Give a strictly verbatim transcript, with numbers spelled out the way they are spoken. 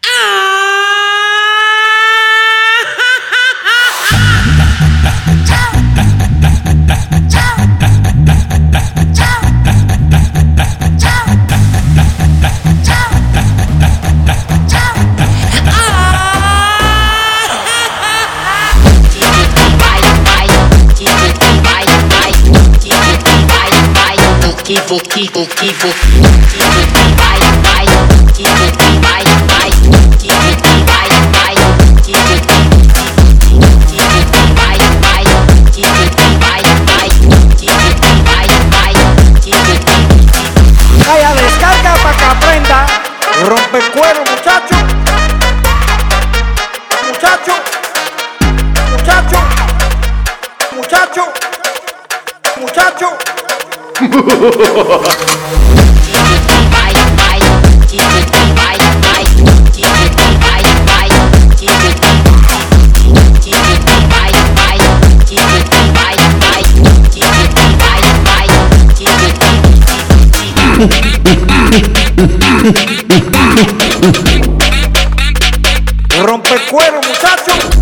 Kivo, kivo, kivo, vai, vai, kivo, vai, vai, kivo, vai, vai, kivo, vai, vai, kivo, vai, vai, kivo, vai, vai, kivo. Vaya descarga para que aprenda. Rompe cuero, muchacho. Muchacho. Muchacho. Muchacho. Muchacho. Rompe cuero, muchacho.